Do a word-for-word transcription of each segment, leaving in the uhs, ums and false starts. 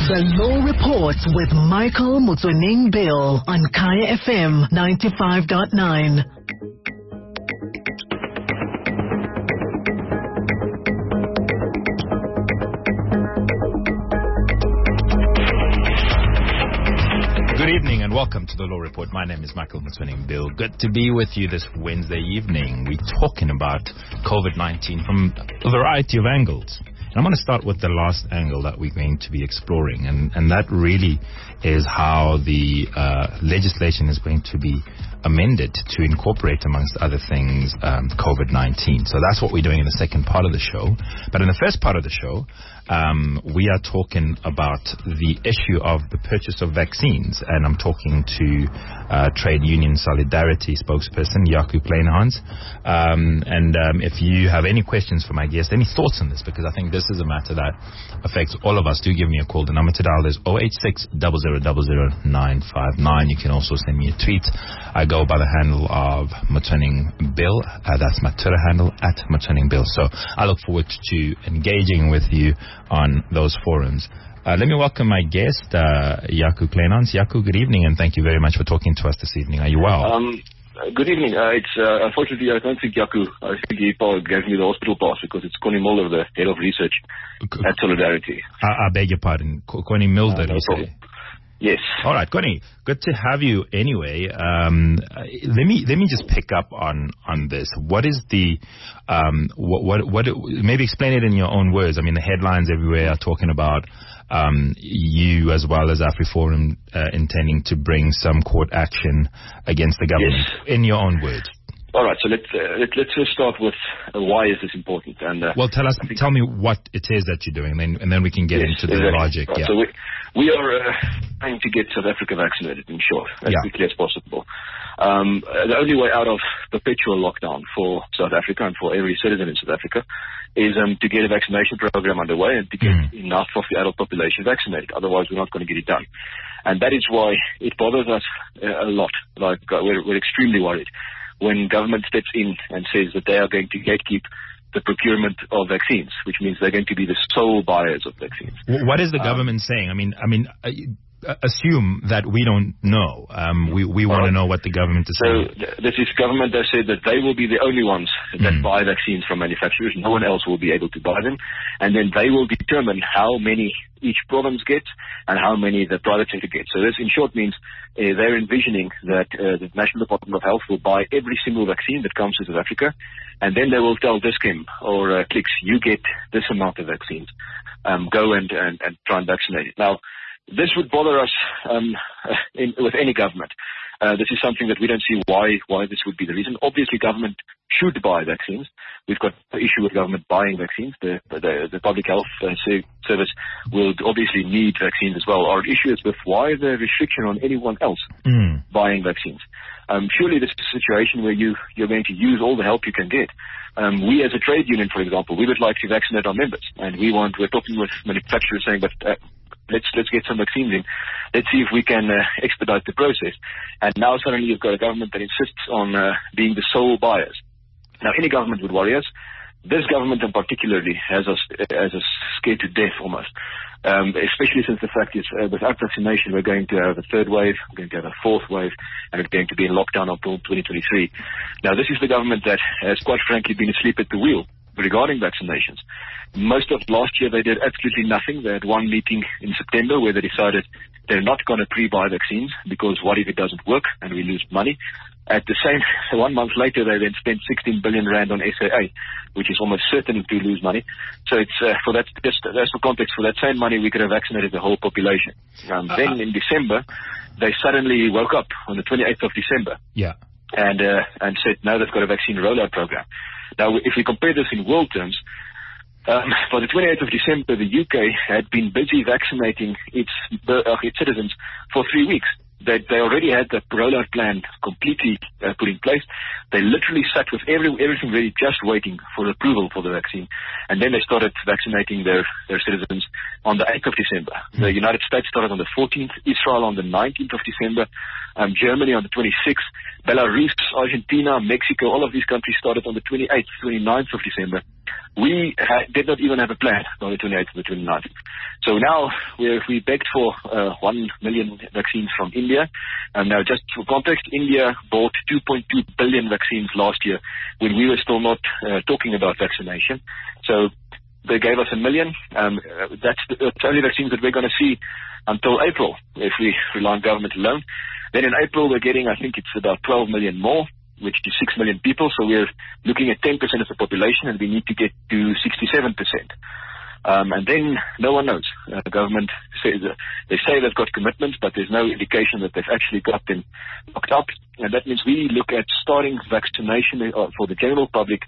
The Law Report with Michael Motsoeneng Bill on Kaya F M ninety-five point nine. Good evening and welcome to the Law Report. My name is Michael Motsoeneng Bill. Good to be with you this Wednesday evening. We're talking about COVID nineteen from a variety of angles. And I'm going to start with the last angle that we're going to be exploring, and, and that really is how the uh, legislation is going to be amended to incorporate, amongst other things, um, COVID nineteen. So that's what we're doing in the second part of the show. But in the first part of the show, um, we are talking about the issue of the purchase of vaccines. And I'm talking to uh, Trade Union Solidarity spokesperson, Jaco Kleinhans. Um, and um, if you have any questions for my guest, any thoughts on this, because I think this is a matter that affects all of us, do give me a call. The number to dial is zero eight six, zero zero zero zero nine five nine. You can also send me a tweet. I go by the handle of Motsoeneng Bill. Uh, that's my Twitter handle, at Motsoeneng Bill. So I look forward to engaging with you on those forums. Uh, let me welcome my guest, uh, Jaco Kleinhans. Jaco, good evening, and thank you very much for talking to us this evening. Are you well? Um, good evening. Uh, it's uh, unfortunately, I don't think Jaco, I think he gave me the hospital pass because it's Connie Mulder, the head of research at Solidarity. I, I beg your pardon. Connie Mulder, uh, no you problem. say? Yes. All right, Connie, good to have you anyway. Um, let me let me just pick up on, on this. What is the, um, what, what, what, maybe explain it in your own words. I mean, the headlines everywhere are talking about um, you as well as AfriForum uh, intending to bring some court action against the government. Yes. In your own words. All right, so let's uh, let, let's just start with uh, why is this important? And uh, well, tell us, tell me what it is that you're doing, and then and then we can get yes, into the exactly. logic. Right. Yeah. So we we are uh, trying to get South Africa vaccinated, in short, as yeah. quickly as possible. Um, the only way out of perpetual lockdown for South Africa and for every citizen in South Africa is um, to get a vaccination program underway and to get mm. enough of the adult population vaccinated. Otherwise, we're not going to get it done. And that is why it bothers us uh, a lot. Like uh, we're, we're extremely worried when government steps in and says that they are going to gatekeep the procurement of vaccines, which means they're going to be the sole buyers of vaccines. What is the government um, saying? I mean, I mean, uh, assume that we don't know. Um, we we want to know what the government is so saying. So this is government that said that they will be the only ones that mm. buy vaccines from manufacturers. No one else will be able to buy them. And then they will determine how many each province gets and how many the private sector gets. So this, in short, means uh, they're envisioning that uh, the National Department of Health will buy every single vaccine that comes to South Africa, and then they will tell Dis-Chem or uh, Clicks, you get this amount of vaccines. Um, go and, and, and try and vaccinate it. Now, this would bother us um, in, with any government. Uh, this is something that we don't see why why this would be the reason. Obviously, government should buy vaccines. We've got an issue with government buying vaccines. The the, the public health uh, service will obviously need vaccines as well. Our issue is with why the restriction on anyone else mm. buying vaccines. Um, surely this is a situation where you, you're going to use all the help you can get. Um, we as a trade union, for example, we would like to vaccinate our members. And we want, we're talking with manufacturers saying, but uh, let's let's get some vaccines in. Let's see if we can uh, expedite the process. And now suddenly you've got a government that insists on uh, being the sole buyers. Now, any government would worry us. This government in particularly has us, has us scared to death almost, um, especially since the fact is uh, without vaccination we're going to have a third wave, we're going to have a fourth wave, and we're going to be in lockdown until twenty twenty-three. Now, this is the government that has quite frankly been asleep at the wheel regarding vaccinations. Most of last year they did absolutely nothing. They had one meeting in September where they decided they're not going to pre-buy vaccines because what if it doesn't work and we lose money? At the same, one month later, they then spent sixteen billion rand on S A A, which is almost certain to lose money. So it's uh, for that, just that's for context. For that same money, we could have vaccinated the whole population. Um, uh, then in December, they suddenly woke up on the twenty-eighth of December. Yeah. And uh, and said now they've got a vaccine rollout program. Now, if we compare this in world terms, um, by the twenty-eighth of December, the U K had been busy vaccinating its uh, its citizens for three weeks. They, they already had the rollout plan completely uh, put in place. They literally sat with every, everything ready, just waiting for approval for the vaccine. And then they started vaccinating their, their citizens on the eighth of December. Mm-hmm. The United States started on the fourteenth, Israel on the nineteenth of December, um, Germany on the twenty-sixth, Belarus, Argentina, Mexico, all of these countries started on the twenty-eighth, twenty-ninth of December. we ha- did not even have a plan on the twenty-eighth and the twenty-ninth. So now we we begged for uh, one million vaccines from India. And now just for context, India bought two point two billion vaccines last year when we were still not uh, talking about vaccination. So they gave us a million. Um, uh, that's the, that's the only vaccines that we're going to see until April if we rely on government alone. Then in April we're getting, I think it's about twelve million more, which is six million people. So we're looking at ten percent of the population, and we need to get to sixty-seven percent. Um, and then no one knows. Uh, the government says, uh, they say they've got commitments, but there's no indication that they've actually got them locked up. And that means we look at starting vaccination uh, for the general public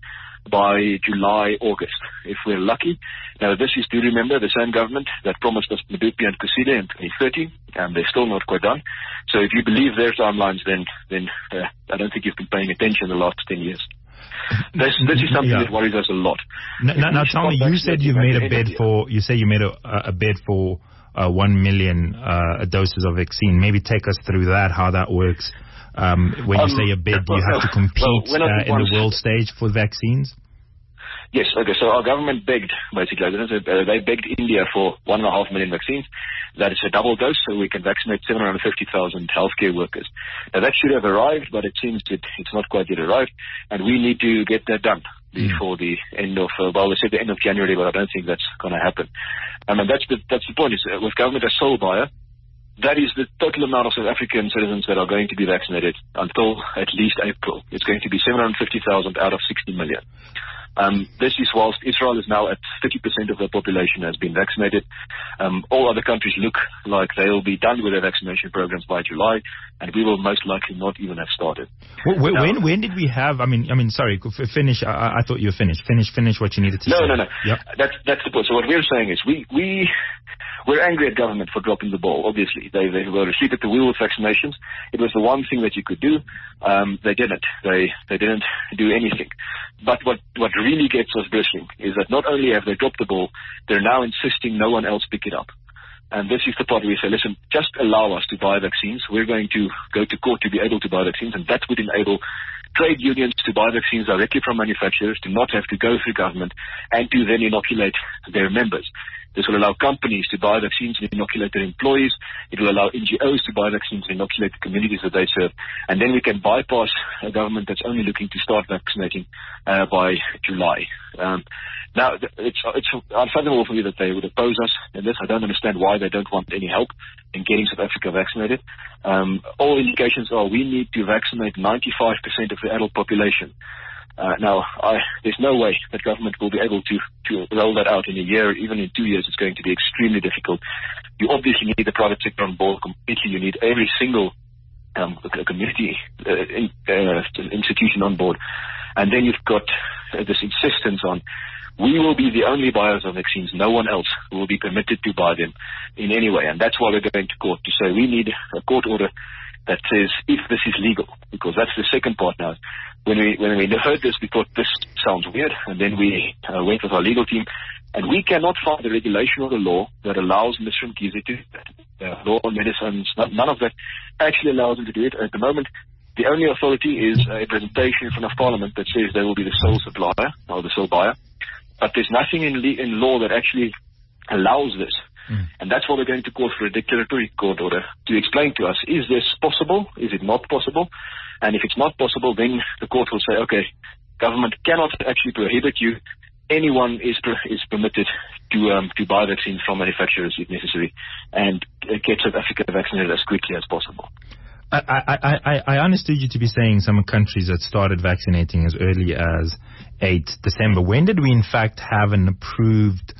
by July, August, if we're lucky. Now, this is, do you remember, the same government that promised us Medupi and Kusile in twenty thirteen, and they're still not quite done. So if you believe their timelines, then then uh, I don't think you've been paying attention the last ten years. This, this is something yeah. that worries us a lot. Now, now, now tell me, you said you've made a bid for, you say you made a, a bid for uh, one million uh, doses of vaccine. Maybe take us through that, how that works. Um, when you um, say a bid, do you have to compete well, uh, in the world stage for vaccines? Yes, okay, so our government begged, basically, they begged India for one and a half million vaccines. That is a double dose, so we can vaccinate seven hundred fifty thousand healthcare workers. Now, that should have arrived, but it seems that it's not quite yet arrived, and we need to get that done before the end of, uh, well, they said the end of January, but I don't think that's going to happen. Um, and that's the, that's the point, is uh, with government as sole buyer, that is the total amount of South African citizens that are going to be vaccinated until at least April. It's going to be seven hundred fifty thousand out of sixty million. Um, this is whilst Israel is now at thirty percent of their population has been vaccinated. Um, all other countries look like they'll be done with their vaccination programs by July, and we will most likely not even have started. Well, when, now, when when did we have? I mean, I mean, sorry, finish. I, I thought you were finished. Finish, finish what you needed to no, say. No, no, no. Yep. That's that's the point. So what we're saying is we we. We're angry at government for dropping the ball, obviously. They, they were asleep at the wheel with vaccinations. It was the one thing that you could do. Um, they didn't. They they didn't do anything. But what, what really gets us bristling is that not only have they dropped the ball, they're now insisting no one else pick it up. And this is the part where we say, listen, just allow us to buy vaccines. We're going to go to court to be able to buy vaccines, and that would enable trade unions to buy vaccines directly from manufacturers, to not have to go through government, and to then inoculate their members. This will allow companies to buy vaccines and inoculate their employees. It will allow N G Os to buy vaccines and inoculate the communities that they serve. And then we can bypass a government that's only looking to start vaccinating uh, by July. Um, now, it's, it's unfathomable for me that they would oppose us in this. I don't understand why they don't want any help in getting South Africa vaccinated. Um, all indications are we need to vaccinate ninety-five percent of the adult population. Uh, now, I, there's no way that government will be able to, to roll that out in a year. Even in two years, it's going to be extremely difficult. You obviously need the private sector on board completely. You need every single um, community uh, in, uh, institution on board. And then you've got uh, this insistence on, we will be the only buyers of vaccines. No one else will be permitted to buy them in any way. And that's why we're going to court, to say we need a court order that says if this is legal, because that's the second part now. When we when we heard this, we thought this sounds weird, and then we uh, went with our legal team, and we cannot find the regulation or the law that allows Mister Mkhize to do that. Uh, law on medicines, none of that actually allows him to do it. At the moment, the only authority is a presentation in front of Parliament that says they will be the sole supplier or the sole buyer, but there's nothing in, le- in law that actually allows this. Mm. And that's why we're going to call for a declaratory court order to explain to us, is this possible? Is it not possible? And if it's not possible, then the court will say, okay, government cannot actually prohibit you. Anyone is per- is permitted to um, to buy vaccines from manufacturers if necessary, and get South Africa vaccinated as quickly as possible. I, I, I, I understood you to be saying some countries that started vaccinating as early as eighth December. When did we in fact have an approved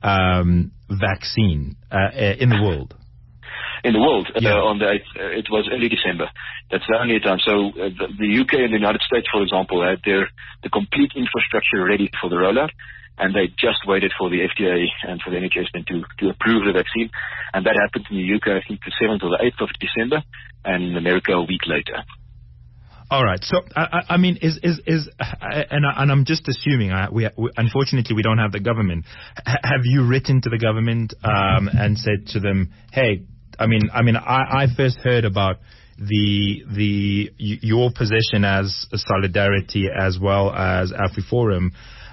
um, vaccine uh, in the world? In the world, yeah. uh, on the eighth, uh, it was early December. That's the only time. So uh, the, the U K and the United States, for example, had their the complete infrastructure ready for the rollout, and they just waited for the F D A and for the N H S then to, to approve the vaccine. And that happened in the U K, I think, the seventh or the eighth of December, and in America a week later. All right. So, I, I mean, is is is, and, I, and I'm just assuming. I, we, we unfortunately we don't have the government. H- have you written to the government um, and said to them, hey? I mean, I mean, I, I first heard about the the your position as Solidarity as well as AfriForum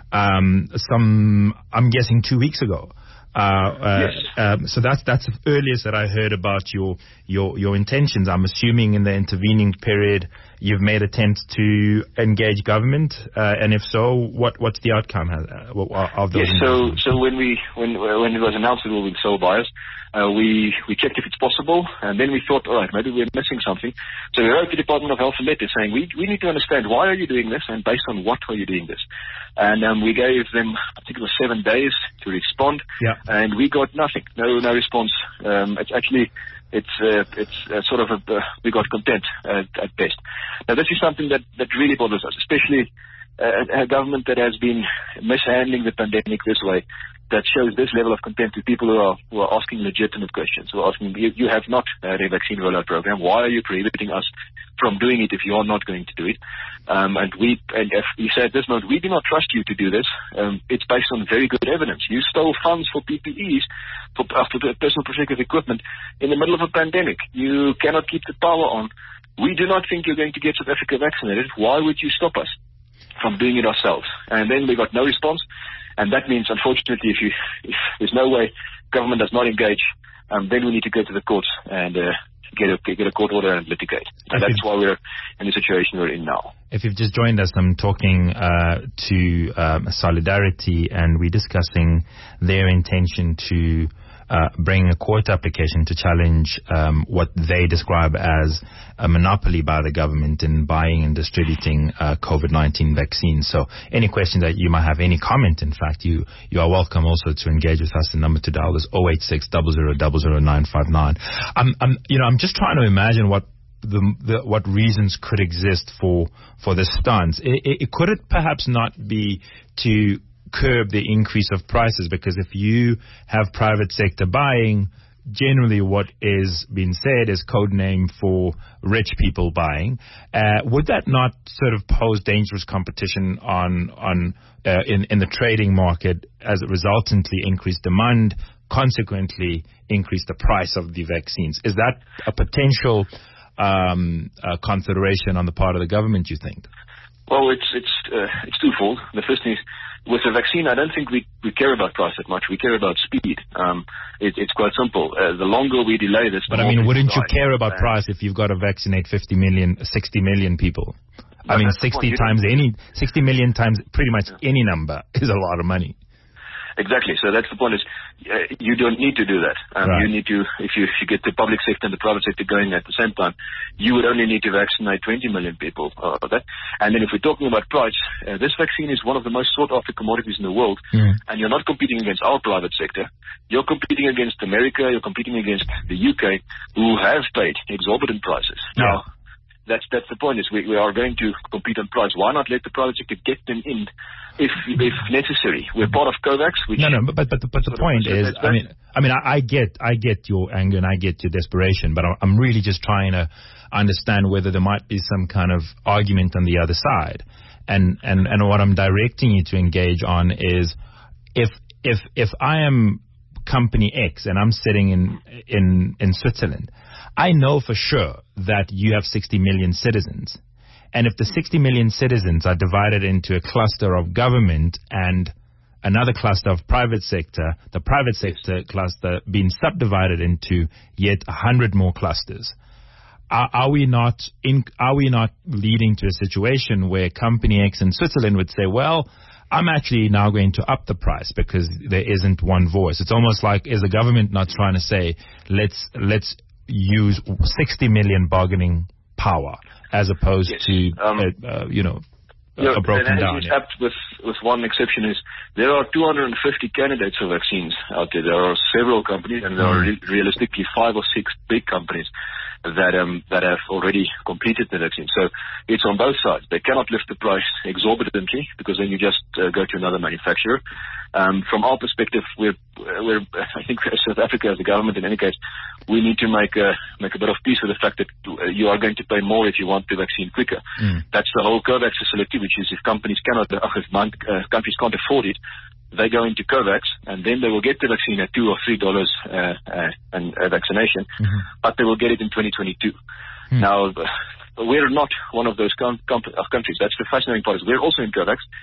um, some, I'm guessing two weeks ago. Uh, uh, yes. um, so that's that's the earliest that I heard about your your your intentions. I'm assuming in the intervening period you've made attempts to engage government, uh, and if so, what what's the outcome uh, of those? Yes. So so when we when when it was announced that we will be sole buyers, uh, we we checked if it's possible, and then we thought, all right, maybe we're missing something. So we wrote the Department of Health a letter saying we we need to understand why are you doing this, and based on what are you doing this, and um, we gave them, I think it was seven days to respond. Yeah. And we got nothing, no, no response. Um, it's actually, it's, uh, it's uh, sort of a, uh, we got content uh, at best. Now, this is something that, that really bothers us, especially uh, a government that has been mishandling the pandemic this way, that shows this level of contempt to people who are who are asking legitimate questions, who are asking, you, you have not had a vaccine rollout program. Why are you prohibiting us from doing it if you are not going to do it? Um, and we, and if you say at this moment, we do not trust you to do this. Um, it's based on very good evidence. You stole funds for P P Es, for, uh, for personal protective equipment in the middle of a pandemic. You cannot keep the power on. We do not think you're going to get South Africa vaccinated. Why would you stop us from doing it ourselves? And then we got no response. And that means, unfortunately, if you if there's no way government does not engage, um, then we need to go to the courts and uh, get a get a court order and litigate. And that's why we're in the situation we're in now. If you've just joined us, I'm talking uh, to um, Solidarity, and we're discussing their intention to uh, bring a court application to challenge um, what they describe as a monopoly by the government in buying and distributing uh, COVID nineteen vaccines. So any questions that you might have, any comment, in fact, you you are welcome also to engage with us. The number to dial is zero eight six, zero zero zero zero nine five nine. I'm, I'm, you know, I'm just trying to imagine what the, the what reasons could exist for for this stance. It, it, it could it perhaps not be to curb the increase of prices, because if you have private sector buying, generally what is being said is code name for rich people buying. Uh, would that not sort of pose dangerous competition on on uh, in in the trading market, as it resultantly increase demand, consequently increase the price of the vaccines? Is that a potential um, uh, consideration on the part of the government, you think? Well, it's it's uh, it's twofold. The first thing is, with the vaccine, I don't think we, we care about price that much. We care about speed. Um, it, it's quite simple. Uh, the longer we delay this, but I mean, wouldn't you care about price if you've got to vaccinate fifty million, sixty million people? No, I mean, sixty times any, sixty million times pretty much yeah. any number is a lot of money. Exactly. So that's the point is, uh, you don't need to do that. Um, right. You need to, if you, if you get the public sector and the private sector going at the same time, you would only need to vaccinate twenty million people. Uh, that. And then if we're talking about price, uh, this vaccine is one of the most sought after commodities in the world. Mm. And you're not competing against our private sector. You're competing against America. You're competing against the U K, who have paid exorbitant prices. Yeah. Now, That's that's the point. Is we, we are going to compete on price. Why not let the private sector get them in, if if necessary? We're part of COVAX. Which no, no, but but but the point is, I mean, I mean, I, I get I get your anger and I get your desperation, but I'm really just trying to understand whether there might be some kind of argument on the other side, and and and what I'm directing you to engage on is, if if if I am company X and I'm sitting in in in Switzerland, I know for sure that you have sixty million citizens. And if the sixty million citizens are divided into a cluster of government and another cluster of private sector, the private sector cluster being subdivided into yet a hundred more clusters, are, are we not in, are we not leading to a situation where company X in Switzerland would say, well, I'm actually now going to up the price because there isn't one voice? It's almost like, is the government not trying to say, let's let's use sixty million bargaining power as opposed yes. to, um, uh, uh, you know, yeah, a broken and down. Yeah. With, with one exception is there are two hundred fifty candidates for vaccines out there. There are several companies, and there mm. are re- realistically five or six big companies that um that have already completed the vaccine. So it's on both sides. They cannot lift the price exorbitantly because then you just uh, go to another manufacturer. Um, from our perspective, we're, we're, I think South Africa as a government, in any case, we need to make a, make a bit of peace with the fact that you are going to pay more if you want the vaccine quicker. Mm. That's the whole COVAX facility, which is if companies cannot, uh, if uh, countries can't afford it, they go into COVAX, and then they will get the vaccine at two or three dollars uh, uh, and uh, vaccination, mm-hmm. but they will get it in twenty twenty-two. Mm. Now, we're not one of those com- com- countries. That's the fascinating part. Is we're also in COVAX.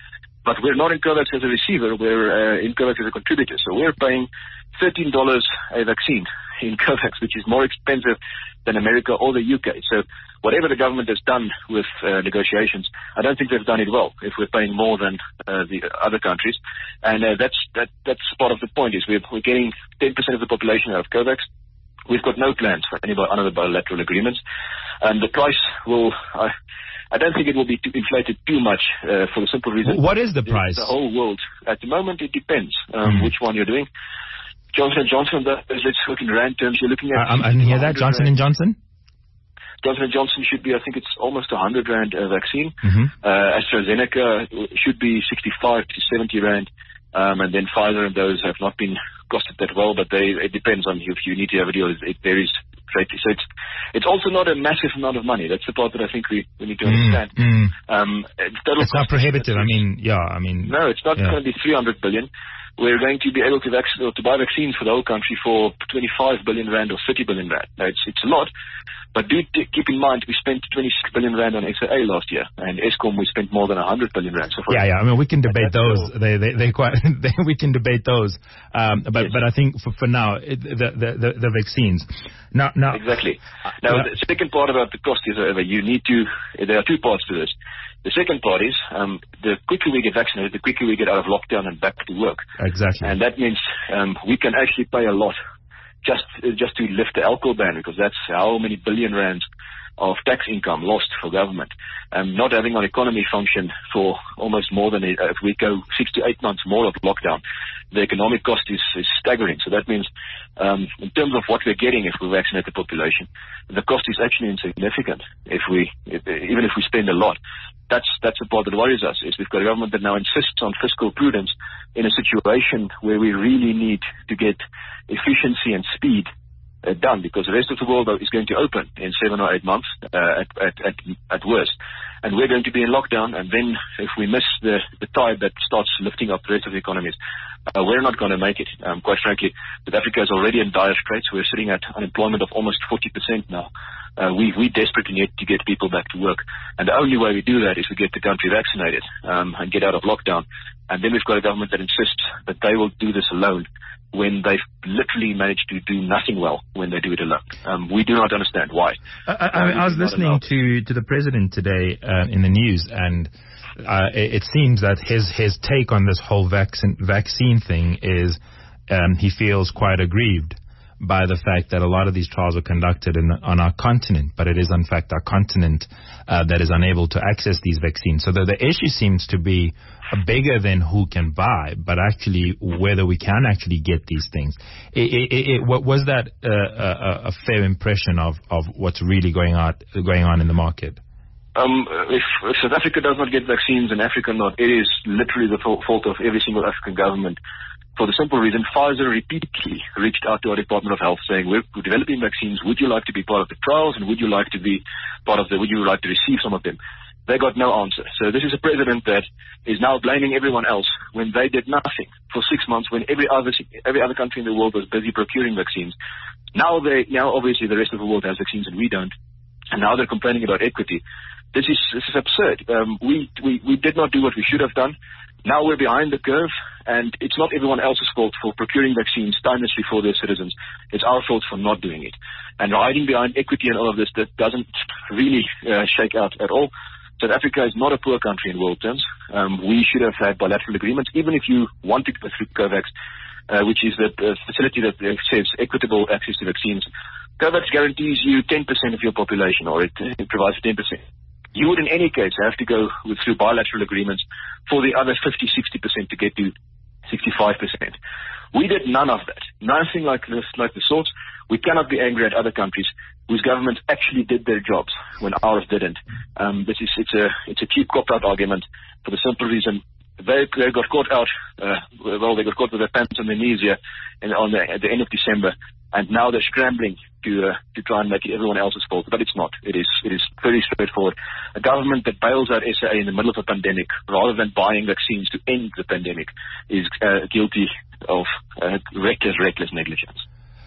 But we're not in COVAX as a receiver, we're uh, in COVAX as a contributor. So we're paying thirteen dollars a vaccine in COVAX, which is more expensive than America or the U K. So whatever the government has done with uh, negotiations, I don't think they've done it well if we're paying more than uh, the other countries. And uh, that's that, that's part of the point, is we're, we're getting ten percent of the population out of COVAX. We've got no plans for any other bilateral agreements. And the price will... Uh, I don't think it will be too inflated too much uh, for the simple reason. What is the price? The whole world. At the moment, it depends um, mm. which one you're doing. Johnson and Johnson, that is, let's look in rand terms. You're looking at... Uh, I didn't hear that. Johnson and Johnson? Johnson and Johnson should be, I think it's almost a one hundred rand uh, vaccine. Mm-hmm. Uh, AstraZeneca should be sixty-five to seventy rand. Um, and then Pfizer and those have not been costed that well, but they, it depends on if you need to have a deal. It varies greatly. So it's, it's also not a massive amount of money. That's the part that I think we, we need to understand. Mm, mm. Um, it's it's not prohibitive. I mean, yeah, I mean... No, it's not yeah. going to be three hundred billion. We're going to be able to, vac- to buy vaccines for the whole country for twenty-five billion rand or thirty billion rand. Now, it's, it's a lot, but do t- keep in mind we spent twenty-six billion rand on S A A last year, and ESCOM we spent more than one hundred billion rand. So yeah, yeah. I mean, we can debate those. They, they, they quite. They, we can debate those. Um, but, yes. but I think for, for now, it, the, the, the, the vaccines. Now, now. Exactly. Now, yeah. the second part about the cost is, however, you need to. There are two parts to this. The second part is um, the quicker we get vaccinated, the quicker we get out of lockdown and back to work. Exactly. And that means um, we can actually pay a lot just uh, just to lift the alcohol ban, because that's how many billion rands of tax income lost for government. Um, not having our economy function for almost more than, a, if we go six to eight months more of lockdown, the economic cost is, is staggering. So that means um, in terms of what we're getting if we vaccinate the population, the cost is actually insignificant if we, if, even if we spend a lot. That's that's the part that worries us, is we've got a government that now insists on fiscal prudence in a situation where we really need to get efficiency and speed uh, done, because the rest of the world is going to open in seven or eight months uh, at, at, at, at worst. And we're going to be in lockdown, and then if we miss the, the tide that starts lifting up the rest of the economies, uh, we're not going to make it. Um, quite frankly, South Africa is already in dire straits. We're sitting at unemployment of almost forty percent now. Uh, we, we desperately need to get people back to work. And the only way we do that is we get the country vaccinated um, and get out of lockdown. And then we've got a government that insists that they will do this alone when they've literally managed to do nothing well when they do it alone. Um, we do not understand why. I, I, I, I was listening to, to the president today uh, in the news, and uh, it, it seems that his, his take on this whole vaccine, vaccine thing is um, he feels quite aggrieved by the fact that a lot of these trials are conducted in, on our continent, but it is in fact our continent uh, that is unable to access these vaccines. So the, the issue seems to be bigger than who can buy, but actually whether we can actually get these things. It, it, it, what was that uh, a, a fair impression of, of what's really going on going on in the market? Um, if, if South Africa does not get vaccines and Africa not, it is literally the fault of every single African government. For the simple reason, Pfizer repeatedly reached out to our Department of Health saying, we're developing vaccines, would you like to be part of the trials, and would you like to be part of the, would you like to receive some of them? They got no answer. So this is a president that is now blaming everyone else when they did nothing for six months, when every other every other country in the world was busy procuring vaccines. Now they, now obviously the rest of the world has vaccines and we don't, and now they're complaining about equity. This is, this is absurd. Um, we, we, we did not do what we should have done. Now we're behind the curve, and it's not everyone else's fault for procuring vaccines timelessly for their citizens. It's our fault for not doing it. And hiding behind equity and all of this, that doesn't really uh, shake out at all. South Africa is not a poor country in world terms. Um, we should have had bilateral agreements, even if you want to go through COVAX, uh, which is the uh, facility that uh, says equitable access to vaccines. COVAX guarantees you ten percent of your population, or it, it provides ten percent. You would in any case have to go with, through bilateral agreements for the other fifty, sixty percent to get to sixty-five percent. We did none of that. Nothing like this, like the sorts. We cannot be angry at other countries whose governments actually did their jobs when ours didn't. Um, this is, it's a, it's a cheap cop-out argument for the simple reason they, they got caught out, uh, well, they got caught with their pants on their knees here in, on the, at the end of December. And now they're scrambling to uh, to try and make it everyone else's fault, but it's not. It is it is very straightforward. A government that bails out S A A in the middle of a pandemic, rather than buying vaccines to end the pandemic, is uh, guilty of uh, reckless, reckless negligence.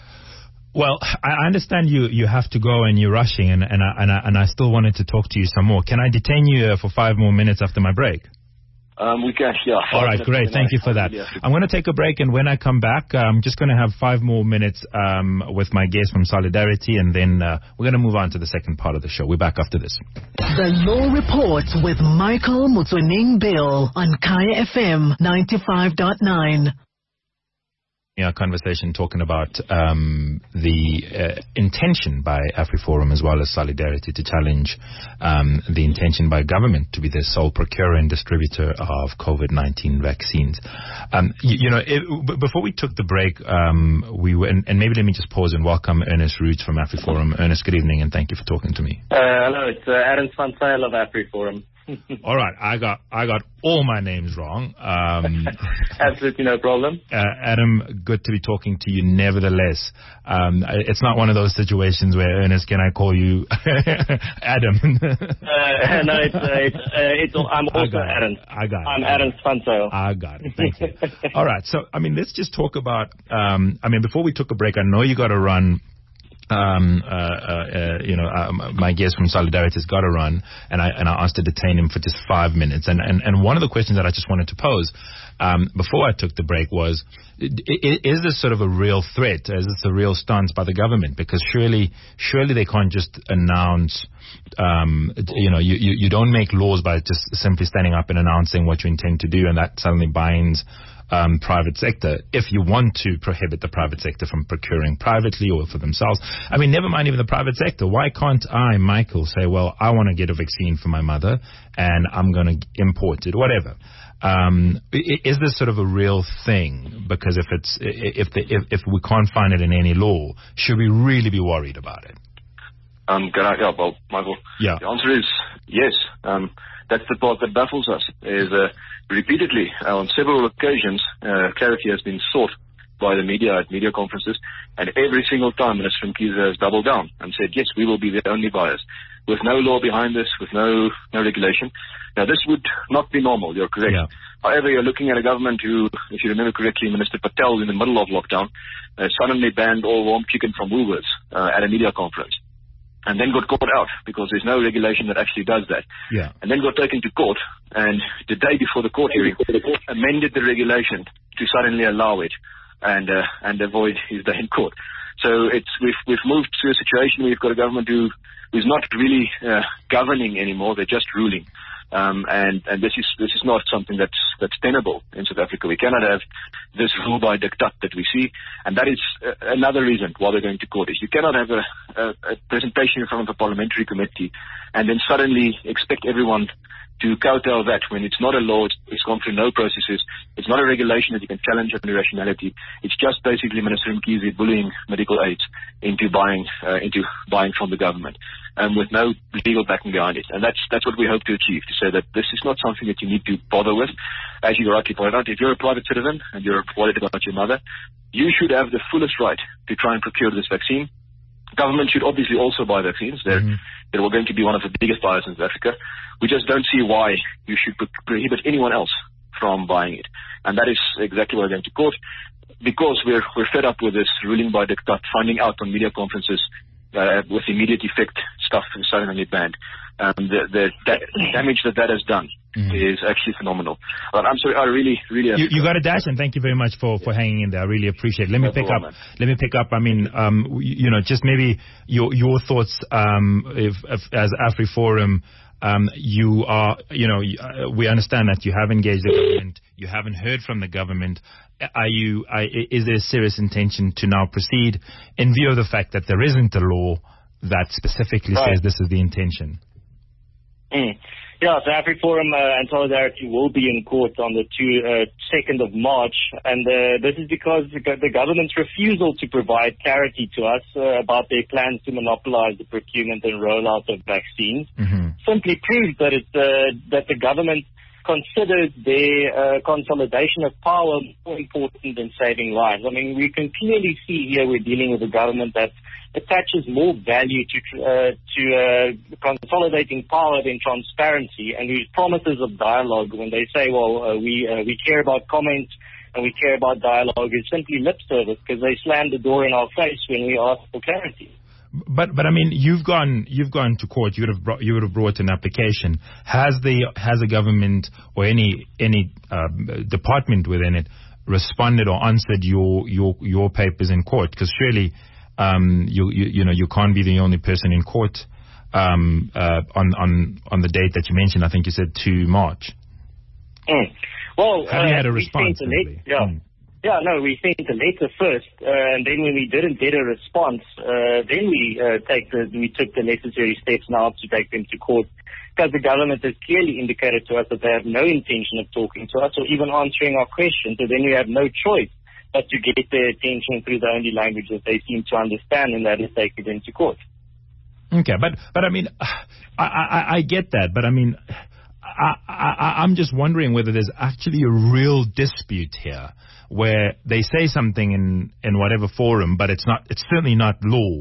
Well, I understand you, you have to go and you're rushing, and and I, and I and I still wanted to talk to you some more. Can I detain you uh, for five more minutes after my break? Um, we can, yeah. All right, great. Thank you for that. I'm going to take a break, and when I come back, I'm just going to have five more minutes um, with my guest from Solidarity, and then uh, we're going to move on to the second part of the show. We're back after this. The Law Report with Michael Mutswening Bill on Kaya F M ninety-five point nine. Our conversation talking about um, the uh, intention by AfriForum as well as Solidarity to challenge um, the intention by government to be the sole procurer and distributor of COVID nineteen vaccines. Um, you, you know, it, b- before we took the break, um, we were, and, and maybe let me just pause and welcome Ernest Roots from AfriForum. Ernest, good evening, and thank you for talking to me. Uh, hello, it's uh, Aaron van Zyl of AfriForum. All right, I got I got all my names wrong. Um, Absolutely no problem. Uh, Adam, good to be talking to you. Nevertheless, um, it's not one of those situations where, Ernest, can I call you Adam? uh, no, it's, uh, it's, uh, it's I'm also I Aaron. It. I got it. I'm Aaron van Zyl. I got it. Thank you. All right, so I mean, let's just talk about. Um, I mean, before we took a break, I know you got to run. Um, uh, uh, you know, uh, my guest from Solidarity has got to run, and I and I asked to detain him for just five minutes. And and, and one of the questions that I just wanted to pose um, before I took the break was: is this sort of a real threat? Is this a real stance by the government? Because surely, surely they can't just announce. Um, you know, you, you you don't make laws by just simply standing up and announcing what you intend to do, and that suddenly binds. Um, private sector, if you want to prohibit the private sector from procuring privately or for themselves. I mean, never mind even the private sector. Why can't I, Michael, say, well, I want to get a vaccine for my mother and I'm going to import it, whatever. Um, is this sort of a real thing? Because if it's if, the, if if we can't find it in any law, should we really be worried about it? Um, can I, yeah, well, Michael, yeah. The answer is yes. Um, that's the part that baffles us, is uh, repeatedly, uh, on several occasions, uh, clarity has been sought by the media at media conferences, and every single time Minister Mkhize has doubled down and said, yes, we will be the only buyers, with no law behind this, with no no regulation. Now, this would not be normal, you're correct. Yeah. However, you're looking at a government who, if you remember correctly, Minister Patel, in the middle of lockdown, uh, suddenly banned all warm chicken from Woolworths uh, at a media conference. And then got caught out because there's no regulation that actually does that. Yeah. And then got taken to court, and the day before the court hearing, amended the regulation to suddenly allow it and uh, and avoid his day in court. So it's we've we've moved to a situation where we've got a government who who's not really uh, governing anymore; they're just ruling. Um, and, and this is this is not something that's that's tenable in South Africa. We cannot have this rule by diktat that we see, and that is uh, another reason why we're going to court. Is you cannot have a, a, a presentation in front of a parliamentary committee and then suddenly expect everyone to kowtow that when it's not a law, it's, it's gone through no processes, it's not a regulation that you can challenge under rationality. It's just basically Minister Mkhize bullying medical aids into buying uh, into buying from the government, um, with no legal backing behind it. And that's that's what we hope to achieve, to say that this is not something that you need to bother with. As you rightly pointed out, if you're a private citizen and you're worried about your mother, you should have the fullest right to try and procure this vaccine. Government should obviously also buy vaccines. They're, mm-hmm. they're going to be one of the biggest buyers in South Africa. We just don't see why you should prohibit anyone else from buying it. And that is exactly why we're going to court, because we're we're fed up with this ruling by diktat, finding out on media conferences uh, with immediate effect stuff is suddenly banned. Um, the, the da- damage that that has done mm-hmm. is actually phenomenal. But I'm sorry, I really, really have you, to you got a dash, and thank you very much for, for hanging in there. I really appreciate it. Let me no pick problem, up. Man. Let me pick up. I mean, um, you know, just maybe your your thoughts. Um, if, if as AfriForum, um, you are, you know, we understand that you have engaged the government. You haven't heard from the government. Are you? Are, is there a serious intention to now proceed in view of the fact that there isn't a law that specifically right. says this is the intention? Mm. Yeah, so AfriForum uh, and Solidarity will be in court on the two, uh, second of March, and uh, this is because the, the government's refusal to provide clarity to us uh, about their plans to monopolize the procurement and rollout of vaccines mm-hmm. simply proves that it's uh, that the government considers their uh, consolidation of power more important than saving lives. I mean, we can clearly see here we're dealing with a government that attaches more value to uh, to uh, consolidating power than transparency, and whose promises of dialogue, when they say, well, uh, we uh, we care about comments and we care about dialogue, is simply lip service, because they slam the door in our face when we ask for clarity. But but I mean, you've gone you've gone to court. You would have brought, you would have brought an application. Has the has the government or any any uh, department within it responded or answered your your your papers in court? Because surely um, you, you you know you can't be the only person in court um, uh, on on on the date that you mentioned. I think you said two March. Mm. Well, have uh, you had a we response? Sent a letter, yeah. Mm. Yeah, no, we sent a letter first, uh, and then when we didn't get a response, uh, then we uh, take the, we took the necessary steps now to take them to court, because the government has clearly indicated to us that they have no intention of talking to us or even answering our questions. So then we have no choice but to get their attention through the only language that they seem to understand, and that is take it into court. Okay, but but I mean, I I, I get that, but I mean, I, I I'm just wondering whether there's actually a real dispute here, where they say something in, in whatever forum, but it's not, it's certainly not law,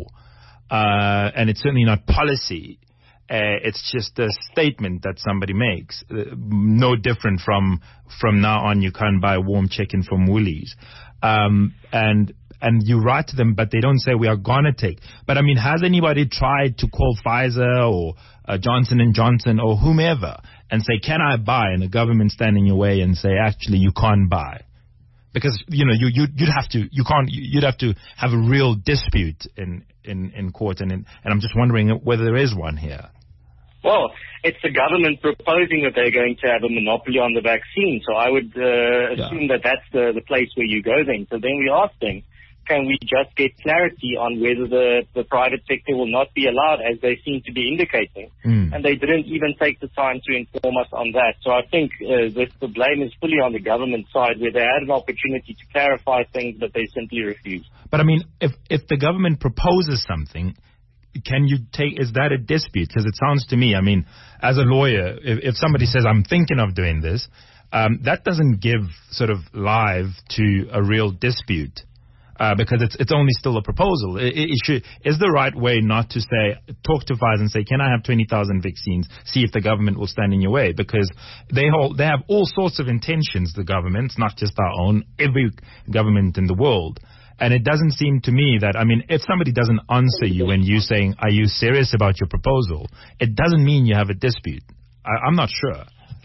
uh, and it's certainly not policy. Uh, it's just a statement that somebody makes, uh, no different from, from now on you can't buy warm chicken from Woolies. Um, and, and you write to them, but they don't say we are gonna take. But I mean, has anybody tried to call Pfizer or uh, Johnson and Johnson or whomever and say, can I buy? And the government stand in your way and say, actually, you can't buy. Because, you know, you, you, you'd have to, you can't, you'd have to have a real dispute in, in, in court. And, in, and I'm just wondering whether there is one here. Well, it's the government proposing that they're going to have a monopoly on the vaccine. So I would uh, assume yeah. that that's the, the place where you go then. So then we ask them, can we just get clarity on whether the, the private sector will not be allowed, as they seem to be indicating? Mm. And they didn't even take the time to inform us on that. So I think uh, this, the blame is fully on the government side, where they had an opportunity to clarify things, but they simply refused. But I mean, if if the government proposes something, can you take, is that a dispute? Because it sounds to me, I mean, as a lawyer, if, if somebody says, I'm thinking of doing this, um, that doesn't give sort of live to a real dispute. Uh, because it's it's only still a proposal. It, it should, is the right way not to say, talk to Pfizer and say, can I have twenty thousand vaccines? See if the government will stand in your way. Because they hold, they have all sorts of intentions, the governments, not just our own, every government in the world. And it doesn't seem to me that, I mean, if somebody doesn't answer you when you're saying, are you serious about your proposal? It doesn't mean you have a dispute. I, I'm not sure.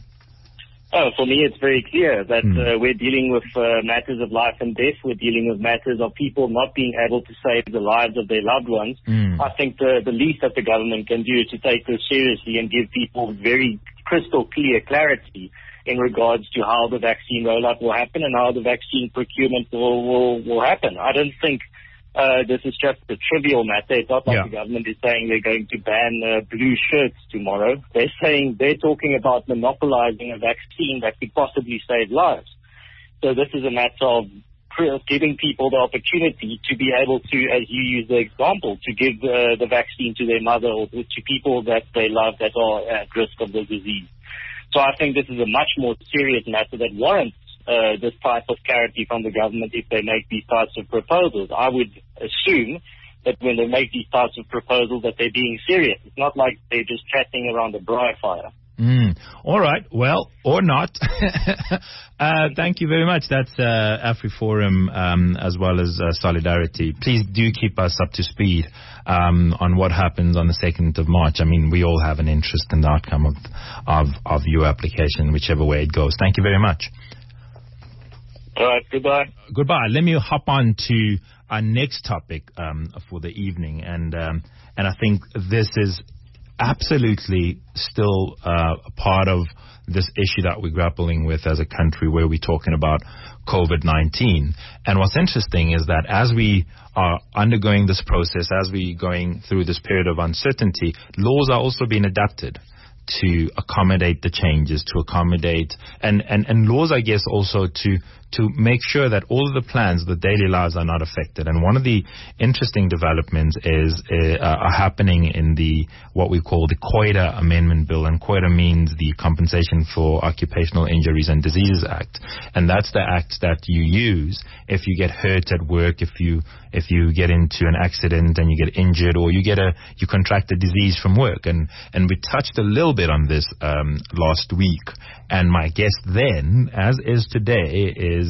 Oh, for me, it's very clear that mm. uh, we're dealing with uh, matters of life and death. We're dealing with matters of people not being able to save the lives of their loved ones. Mm. I think the, the least that the government can do is to take this seriously and give people very crystal clear clarity in regards to how the vaccine rollout will happen and how the vaccine procurement will, will, will happen. I don't think Uh, this is just a trivial matter. It's not like yeah. the government is saying they're going to ban uh, blue shirts tomorrow. They're saying they're talking about monopolizing a vaccine that could possibly save lives. So this is a matter of giving people the opportunity to be able to, as you use the example, to give uh, the vaccine to their mother or to people that they love that are at risk of the disease. So I think this is a much more serious matter that warrants Uh, this type of clarity from the government if they make these types of proposals. I would assume that when they make these types of proposals that they're being serious. It's not like they're just chatting around a briar fire. Mm. All right. Well, or not. uh, thank you very much. That's uh, AfriForum um, as well as uh, Solidarity. Please do keep us up to speed um, on what happens on the second of March. I mean, we all have an interest in the outcome of, of, of your application, whichever way it goes. Thank you very much. All right, goodbye. Goodbye. Let me hop on to our next topic um, for the evening, and um, and I think this is absolutely still uh, a part of this issue that we're grappling with as a country, where we're talking about COVID nineteen. And what's interesting is that as we are undergoing this process, as we're going through this period of uncertainty, laws are also being adapted to accommodate the changes, to accommodate, and, and, and laws, I guess, also to to make sure that all of the plans, the daily lives, are not affected. And one of the interesting developments is uh, are happening in the what we call the COIDA Amendment Bill, and COIDA means the Compensation for Occupational Injuries and Diseases Act, and that's the act that you use if you get hurt at work, if you if you get into an accident and you get injured, or you get a you contract a disease from work. And and we touched a little bit on this um, last week, and my guest then, as is today, is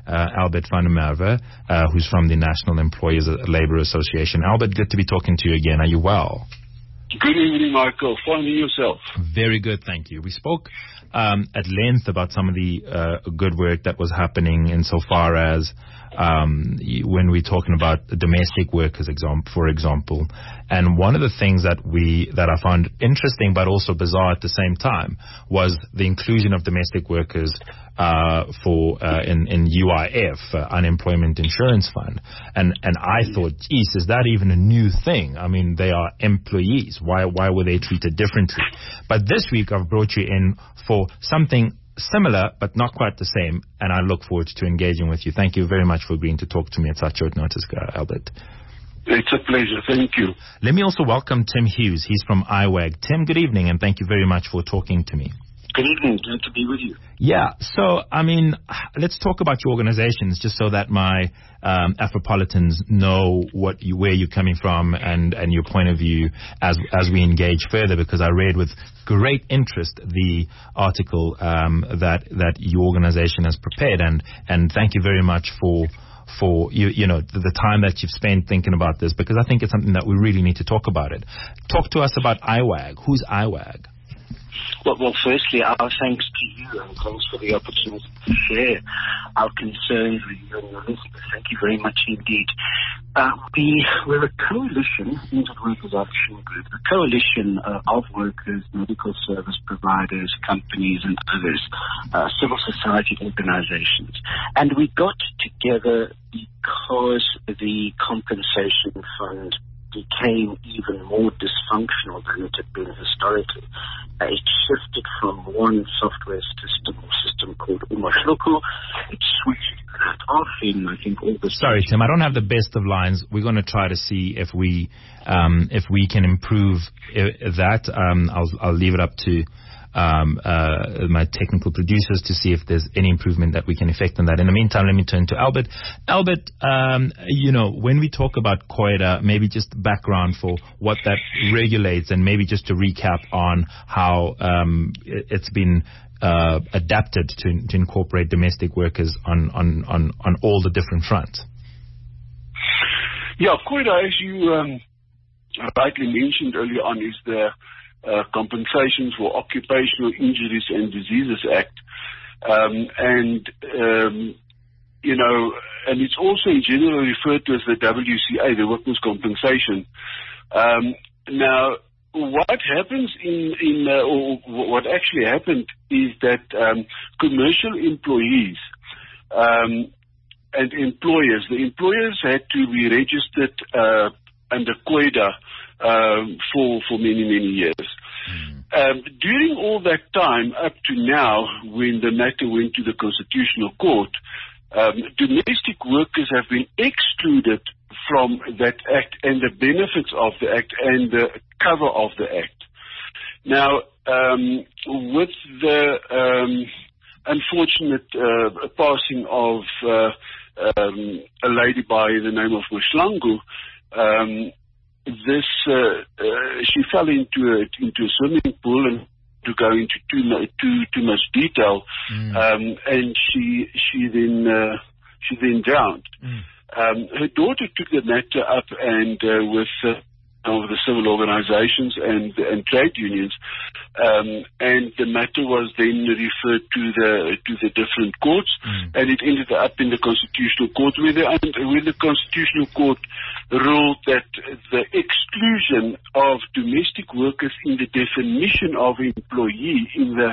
uh, Albert van der Merwe, uh, who's from the National Employers Labour Association. Albert, good to be talking to you again. Are you well? Good evening, Michael. Finding yourself? Very good, thank you. We spoke um, at length about some of the uh, good work that was happening insofar as um, when we're talking about domestic workers, example, for example. And one of the things that we that I found interesting but also bizarre at the same time was the inclusion of domestic workers uh, for uh, in, in U I F, uh, Unemployment Insurance Fund. And and I thought, geez, is that even a new thing? I mean, they are employees. Why why were they treated differently? But this week I've brought you in for something similar but not quite the same, and I look forward to engaging with you. Thank you very much for agreeing to talk to me at such short notice, Albert. It's a pleasure. Thank you. Let me also welcome Tim Hughes. He's from I W A G. Tim, good evening, and thank you very much for talking to me. Good evening. Glad to be with you. Yeah, so, I mean, let's talk about your organizations just so that my um, Afropolitans know what you, where you're coming from and, and your point of view as as we engage further, because I read with great interest the article um, that that your organization has prepared, and, and thank you very much for for you you know the, the time that you've spent thinking about this, because I think it's something that we really need to talk about it. Talk to us about I W A G. Who's I W A G? Well, well, firstly, our thanks to you, and thanks for the opportunity to share our concerns with you and your listeners. Thank you very much indeed. Uh, we, we're a coalition, Injured Workers Action Group, a coalition uh, of workers, medical service providers, companies, and others, uh, civil society organizations. And we got together because the compensation fund became even more dysfunctional than it had been historically. Uh, it shifted from one software system or system called Umahluku. It switched that off in, I think, August. Sorry, Tim, I don't have the best of lines. We're going to try to see if we um, if we can improve I- that. Um, I'll I'll leave it up to Um, uh, my technical producers to see if there's any improvement that we can effect on that. In the meantime, let me turn to Albert. Albert, um, you know, when we talk about COIDA, maybe just background for what that regulates, and maybe just to recap on how um, it, it's been uh, adapted to, to incorporate domestic workers on, on, on, on all the different fronts. Yeah, COIDA, as you um, rightly mentioned earlier on, is the Uh, Compensations for Occupational Injuries and Diseases Act, um, and um, you know, and it's also generally referred to as the W C A, the Workers' Compensation. Um, now, what happens in in uh, or what actually happened is that um, commercial employees um, and employers, the employers had to be registered uh, under COIDA Um, for for many many years. Mm. Um, during all that time up to now, when the matter went to the Constitutional Court, um, domestic workers have been excluded from that act and the benefits of the act and the cover of the act. Now, um, with the um, unfortunate uh, passing of uh, um, a lady by the name of Mahlangu, um, This uh, uh, she fell into a, into a swimming pool, and to go into too too too much detail, mm. um, and she she then uh, she then drowned. Mm. Um, her daughter took the matter up and uh, with uh, of the civil organizations and and trade unions, um, and the matter was then referred to the to the different courts, mm. and it ended up in the Constitutional Court, where the, where the Constitutional Court ruled that the exclusion of domestic workers in the definition of employee in the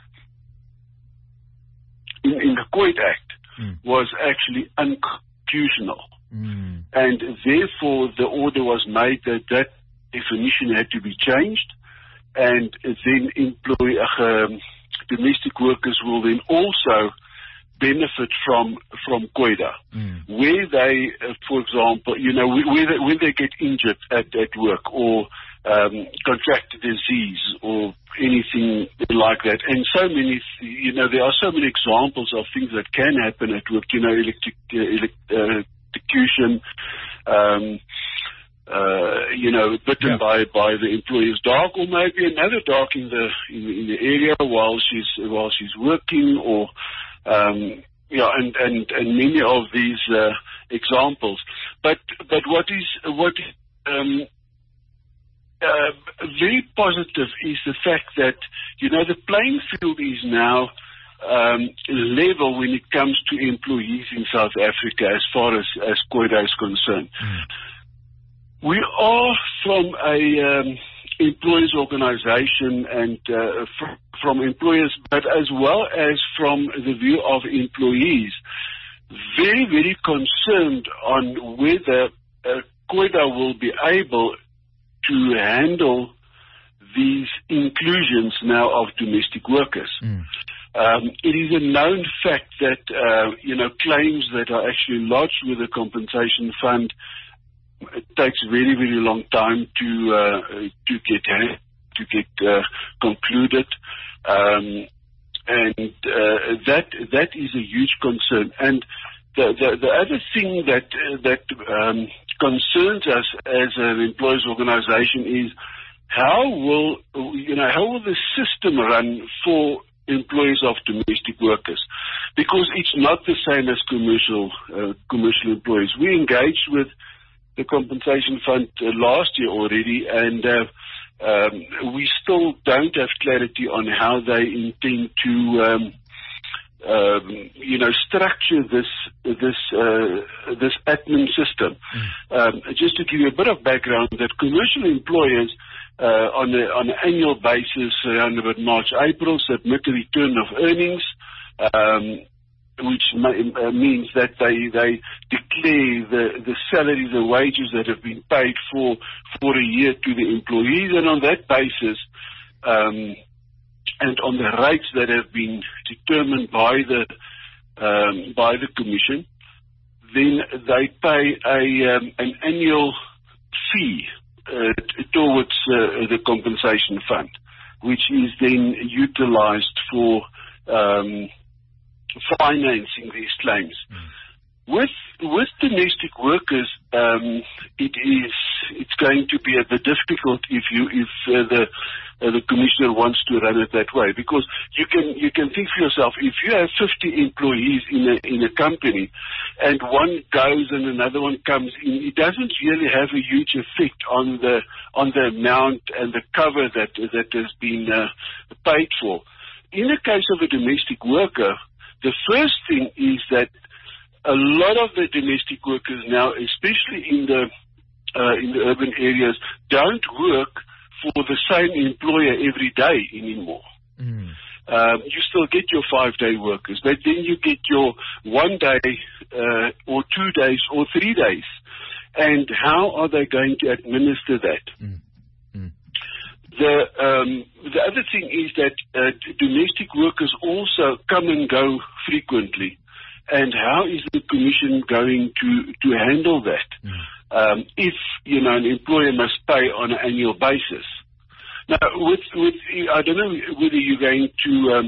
in, in the COIDA Act mm. was actually unconstitutional. Mm. And therefore, the order was made that that definition had to be changed, and then employ, uh, domestic workers will then also benefit from from COIDA, mm. where they, uh, for example, you know, where they, when they get injured at, at work or um, contract a disease or anything like that. And so many, you know, there are so many examples of things that can happen at work, you know, electric, uh, elect, uh, execution, um, uh, you know, bitten yeah. by, by the employer's dog, or maybe another dog in the in, in the area while she's while she's working, or um, yeah, and, and, and many of these uh, examples. But but what is what is um, uh, very positive is the fact that, you know, the playing field is now um, level when it comes to employees in South Africa as far as, as COIDA is concerned. Mm. We are from a um, employers organization and uh, fr- from employers, but as well as from the view of employees, very, very concerned on whether uh, COIDA will be able to handle these inclusions now of domestic workers. Mm. Um, it is a known fact that, uh, you know, claims that are actually lodged with the compensation fund, it takes very, very long time to uh, to get to get uh, concluded, um, and uh, that that is a huge concern. And the the, the other thing that uh, that um, concerns us as an employers' organisation is how will you know how will the system run for employees of domestic workers, because it's not the same as commercial uh, commercial employees. We engaged with the compensation fund uh, last year already, and uh, um, we still don't have clarity on how they intend to, um, um, you know, structure this this uh, this admin system. Mm. Um, just to give you a bit of background, that commercial employers uh, on a, on an annual basis around about March, April submit a return of earnings. Um, which uh, means that they they declare the, the salaries, the wages that have been paid for for a year to the employees, and on that basis, um, and on the rates that have been determined by the um, by the commission, then they pay a um, an annual fee uh, t- towards uh, the compensation fund, which is then utilized for um, financing these claims. Mm. With with domestic workers, um, it is it's going to be a bit difficult if you if uh, the uh, the commissioner wants to run it that way, because you can you can think for yourself, if you have fifty employees in a in a company and one goes and another one comes in, it doesn't really have a huge effect on the on the amount and the cover that that has been uh, paid for. In the case of a domestic worker, the first thing is that a lot of the domestic workers now, especially in the uh, in the urban areas, don't work for the same employer every day anymore. Mm. Um, you still get your five-day workers, but then you get your one day uh, or two days or three days. And how are they going to administer that? Mm. Mm. The um, the other thing is that uh, domestic workers also come and go frequently, and how is the commission going to, to handle that? Mm. Um, if you know an employer must pay on an annual basis. Now, with with I don't know whether you're going to um,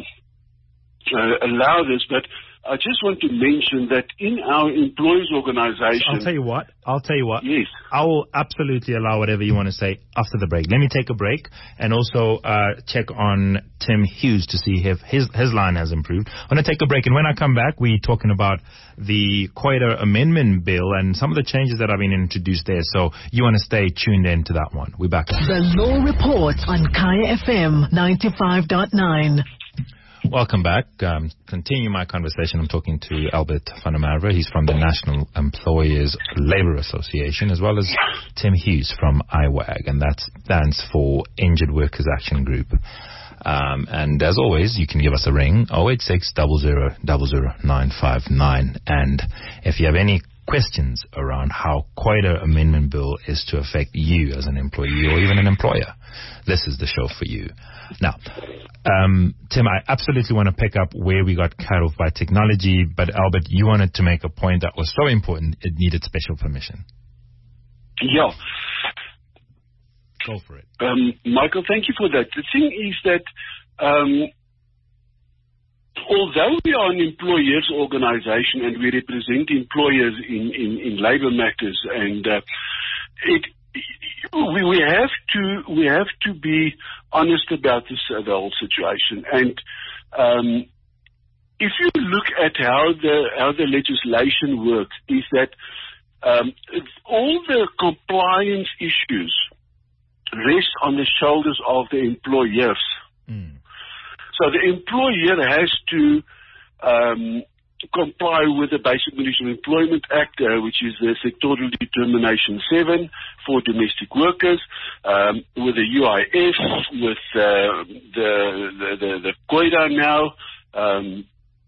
uh, allow this, but I just want to mention that in our employees' organization... I'll tell you what. I'll tell you what. Yes. I will absolutely allow whatever you want to say after the break. Let me take a break and also uh, check on Tim Hughes to see if his his line has improved. I'm going to take a break, and when I come back, we're talking about the COIDA Amendment Bill and some of the changes that have been introduced there. So you want to stay tuned in to that one. We're back. The Law Report on Kaya F M ninety-five point nine. Welcome back. Um, continue my conversation. I'm talking to Albert van der Merwe. He's from the National Employers Labour Association, as well as Tim Hughes from I W A G, and that stands for Injured Workers Action Group. Um, and as always, you can give us a ring, oh eight six, zero zero zero zero nine five nine. And if you have any questions around how COIDA Amendment Bill is to affect you as an employee or even an employer, this is the show for you. Now, um, Tim, I absolutely want to pick up where we got cut off by technology, but Albert, you wanted to make a point that was so important, it needed special permission. Yeah. Go for it. Um, Michael, thank you for that. The thing is that um, although we are an employers organization and we represent employers in, in, in labor matters, and uh, it We, we have to we have to be honest about this uh, the whole situation, and um, if you look at how the how the legislation works, is that um, all the compliance issues rest on the shoulders of the employers. Mm. So the employer has to um, comply with the Basic Conditions of Employment Act, uh, which is the Sectorial Determination seven for domestic workers, um, with the U I F, with uh, the, the, the, the COIDA now, um,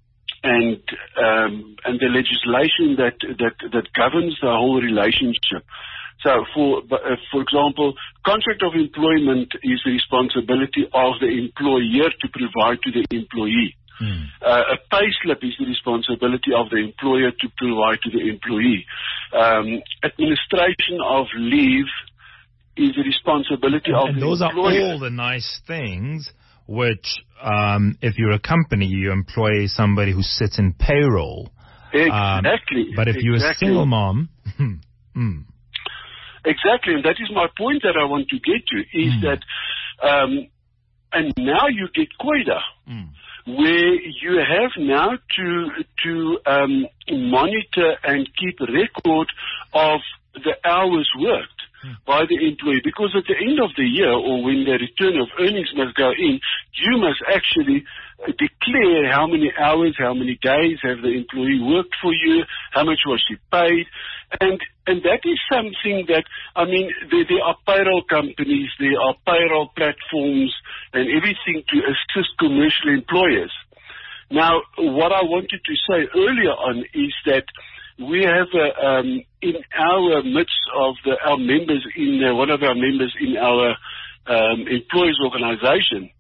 and um, and the legislation that, that, that governs the whole relationship. So, for uh, for example, contract of employment is the responsibility of the employer to provide to the employee. Mm. Uh, a pay slip is the responsibility of the employer to provide to the employee. Um, administration of leave is the responsibility and, of and the those employer. are all the nice things which, um, if you're a company, you employ somebody who sits in payroll. Exactly. Um, but if exactly. you're a single mom... mm. Exactly, and that is my point that I want to get to, is mm. that, um, and now you get COIDA, mm. where you have now to to um, monitor and keep a record of the hours worked mm. by the employee, because at the end of the year, or when the return of earnings must go in, you must actually declare how many hours, how many days have the employee worked for you, how much was she paid, and and that is something that, I mean, there, there are payroll companies, there are payroll platforms and everything to assist commercial employers. Now, what I wanted to say earlier on is that we have a, um, in our midst of the, our members, in uh, one of our members in our um, employees organization,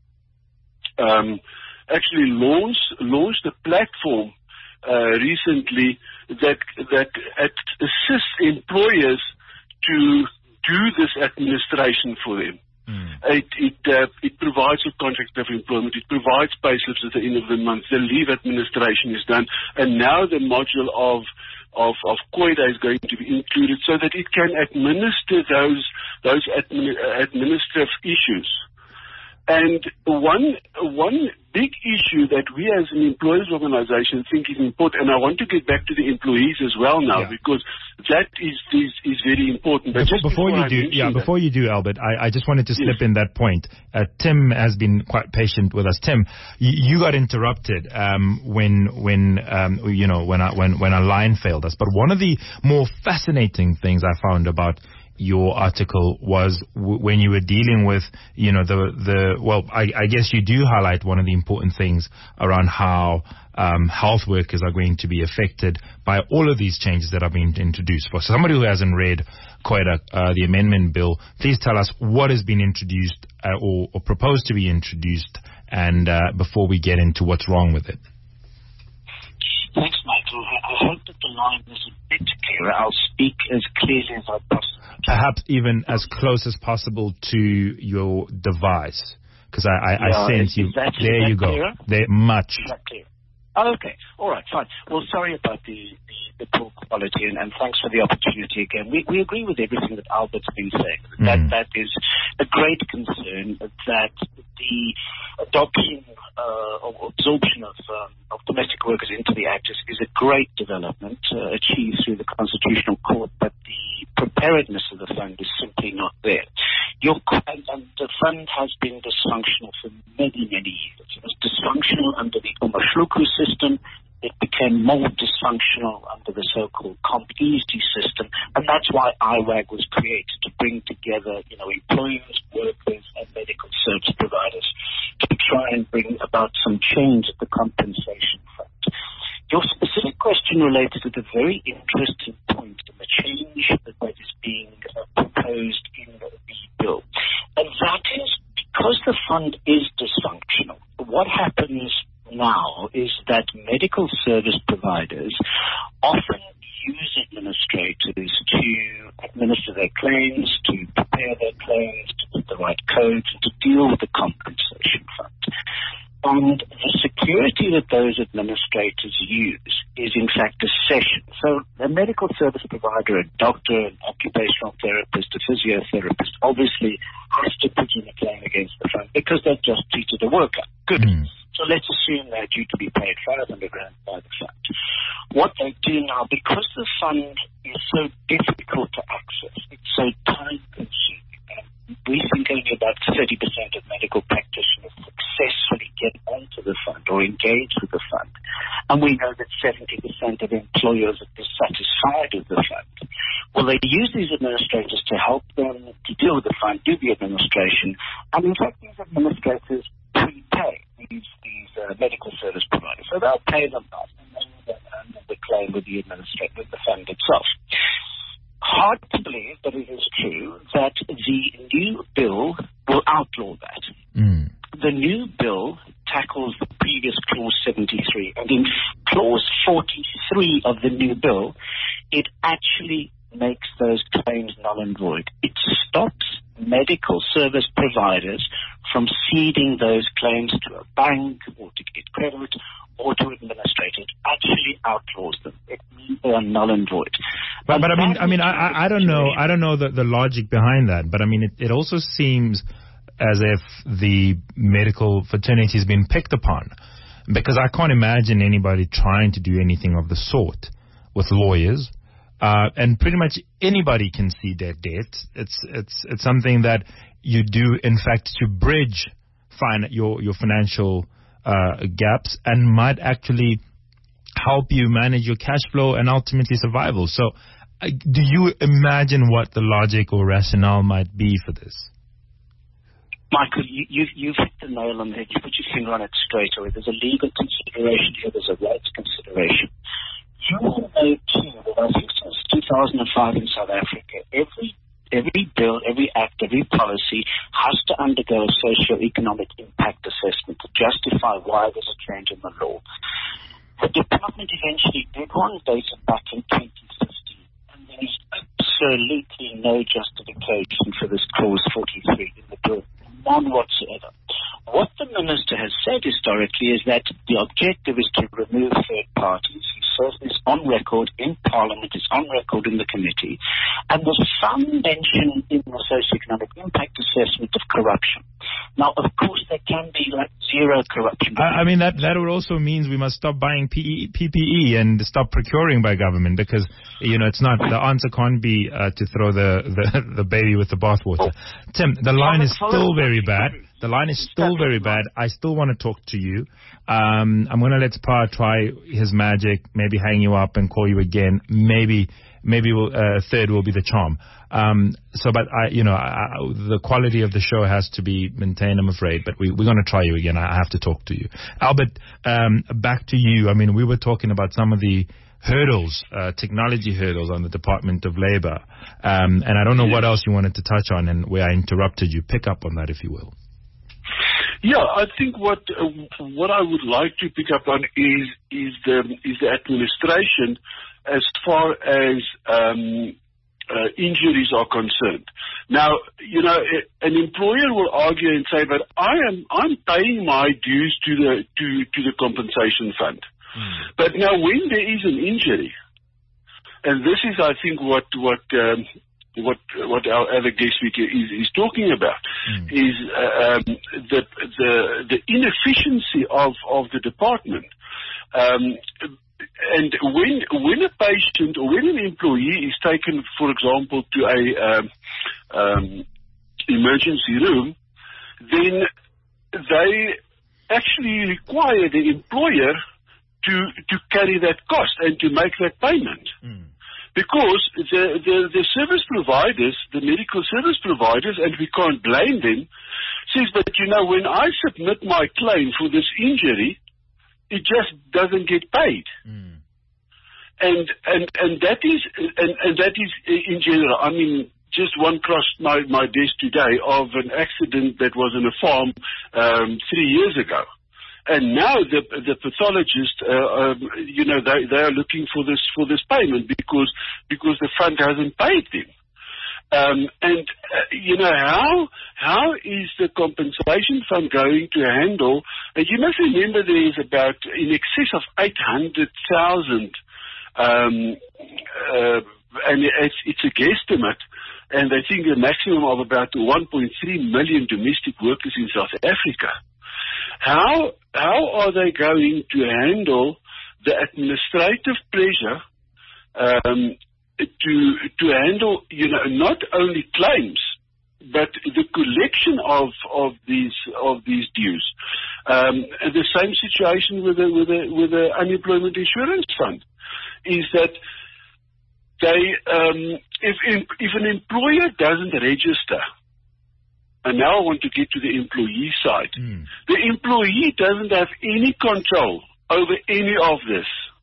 um, actually launched, launched a platform uh, recently that that assists employers to do this administration for them. Mm. It it, uh, it provides a contract of employment. It provides pay slips at the end of the month. The leave administration is done, and now the module of of of COIDA is going to be included so that it can administer those those admin, administrative issues. And one one big issue that we as an employers organization think is important, and I want to get back to the employees as well now, yeah. because that is, is is very important. But before, before, before you do, yeah, that, before you do, Albert, I, I just wanted to slip yes. in that point. Uh, Tim has been quite patient with us. Tim, you, you got interrupted um, when when um, you know when I, when when a line failed us. But one of the more fascinating things I found about your article was w- when you were dealing with, you know, the, the well, I, I guess you do highlight one of the important things around how um, health workers are going to be affected by all of these changes that are being introduced. For somebody who hasn't read COIDA, uh, the amendment bill, please tell us what has been introduced uh, or, or proposed to be introduced, and uh, before we get into what's wrong with it. Thanks, Michael. I hope that the line is a bit clearer. I'll speak as clearly as I possibly can. Perhaps even as close as possible to your device, because I, I, yeah, I sense you. That, there you go. Clearer? There, much. Is that clear? Oh, okay. All right, fine. Well, sorry about the, the, the poor quality, and, and thanks for the opportunity again. We, we agree with everything that Albert's been saying. That mm. That is a great concern, that the adoption uh, or absorption of, um, of domestic workers into the Act is, is a great development uh, achieved through the Constitutional Court, but the preparedness of the fund is simply not there. Your, and, and the fund has been dysfunctional for many, many years. It was dysfunctional under the Umashluku system. It became more dysfunctional under the so-called CompEasy system, and that's why I WAG was created, to bring together, you know, employers, workers, and medical service providers to try and bring about some change at the compensation front. Your specific question related to the very interesting point in the change that is being uh, proposed in the bill, and that is because the fund is dysfunctional. What happens now is that medical service providers often use administrators to administer their claims, to prepare their claims, to put the right codes, and to deal with the compensation fund. And the security that those administrators use is, in fact, a session. So a medical service provider, a doctor, an occupational therapist, a physiotherapist, obviously has to put in a claim against the fund because they've just treated a worker. Good. Mm. So let's assume they're due to be paid five hundred rand by the fund. What they do now, because the fund is so difficult to access, it's so time-consuming, and we think only about thirty percent of medical practitioners successfully get onto the fund or engage with the fund. And we know that seventy percent of employers are dissatisfied with the fund. Well, they use these administrators to help them to deal with the fund, do the administration. And in fact, these administrators prepay these, these uh, medical service providers. So they'll pay them off and then um, the claim with the administrator, with the fund itself. Hard to believe, but it is true, that the new bill will outlaw that. Mm. The new bill tackles the previous clause seventy-three, and in clause forty-three of the new bill, it actually makes those claims null and void. It stops medical service providers from ceding those claims to a bank or to get credit or to administrate it. Actually outlaws them. It means they are null and void. But, but I mean, I mean, I, I don't know, I don't know the, the logic behind that. But I mean, it, it also seems as if the medical fraternity has been picked upon, because I can't imagine anybody trying to do anything of the sort with lawyers. Uh, and pretty much anybody can see their debt. It's it's it's something that you do, in fact, to bridge fin- your your financial uh, gaps, and might actually help you manage your cash flow and ultimately survival. So, uh, do you imagine what the logic or rationale might be for this? Michael, you, you've, you've hit the nail on the head. You put your finger on it straight away. There's a legal consideration here. There's a rights consideration. You will know, too, that I think since two thousand five in South Africa, every every bill, every act, every policy has to undergo a socio-economic impact assessment to justify why there's a change in the law. The department eventually did one dated back in twenty fifteen, and there is absolutely no justification for this clause forty-three in the bill, none whatsoever. What the minister has said historically is that the objective is to remove third parties. He says this on record in Parliament, it's on record in the committee, and there's some mention in the socio-economic impact assessment of corruption. Now, of course, there can be like zero corruption. I, I mean, that, that would also means we must stop buying P P E and stop procuring by government, because, you know, it's not, the answer can't be uh, to throw the, the, the baby with the bathwater. Oh. Tim, the line is still very bad. The line is still very bad. I still want to talk to you. Um, I'm going to let Spa try his magic, maybe hang you up and call you again. Maybe maybe we'll, uh, third will be the charm. Um, so, but, I, you know, I, the quality of the show has to be maintained, I'm afraid. But we, we're going to try you again. I have to talk to you. Albert, um, back to you. I mean, we were talking about some of the hurdles, uh, technology hurdles on the Department of Labour. Um, and I don't know what else you wanted to touch on, and where I interrupted you. Pick up on that, if you will. Yeah, I think what uh, what I would like to pick up on is is the is the administration as far as um, uh, injuries are concerned. Now, you know, an employer will argue and say, "But I am I'm paying my dues to the to to the compensation fund." Mm. But now, when there is an injury, and this is, I think, what what um, what what our other guest speaker is, is talking about, mm. is uh, um, the the the inefficiency of, of the department. Um, and when when a patient or when an employee is taken, for example, to a um, um, emergency room, then they actually require the employer to to carry that cost and to make that payment. Mm. Because the, the, the service providers, the medical service providers, and we can't blame them, says, but you know, when I submit my claim for this injury, it just doesn't get paid. Mm. And, and, and that is, and, and that is in general. I mean, just one crossed my, my desk today of an accident that was on a farm um, three years ago. And now the the pathologist, uh, um, you know, they they are looking for this for this payment because because the fund hasn't paid them. Um, and uh, you know how how is the compensation fund going to handle? And you must remember there is about in excess of eight hundred thousand, um, uh, and it's it's a guesstimate. And I think a maximum of about one point three million domestic workers in South Africa. How how are they going to handle the administrative pressure um, to to handle, you know, not only claims, but the collection of of these of these dues? Um, the same situation with the with the with the unemployment insurance fund is that they um, if if an employer doesn't register. And now I want to get to the employee side. Mm. The employee doesn't have any control over any of this.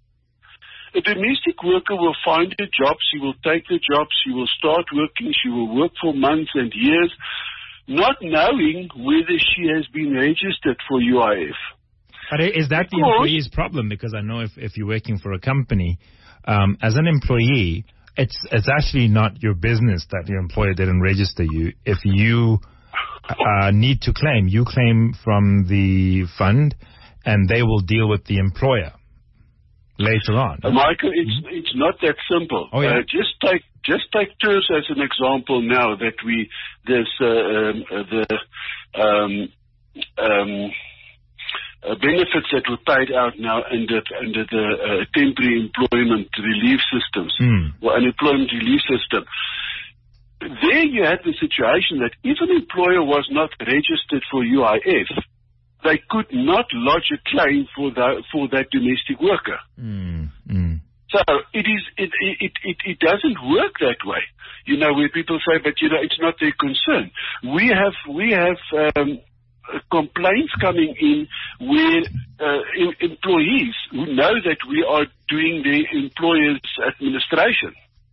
A domestic worker will find a job, she will take the job, she will start working, she will work for months and years, not knowing whether she has been registered for U I F. But is that the employee's problem? Because I know if, if you're working for a company, um, as an employee, it's it's actually not your business that your employer didn't register you. If you Uh, need to claim. You claim from the fund, and they will deal with the employer later on. Uh, Michael, it's mm-hmm. it's not that simple. Oh, yeah. uh, just take just take T E R S as an example. Now that we there's uh, um, uh, the um, um, uh, benefits that were paid out now under under the uh, temporary employment relief systems, mm. or unemployment relief system. There you had the situation that if an employer was not registered for U I F, they could not lodge a claim for the, for that domestic worker. Mm, mm. So it is it, it it it doesn't work that way. You know, where people say, but you know, it's not their concern. We have we have um, complaints coming in where uh, in, employees who know that we are doing the employer's administration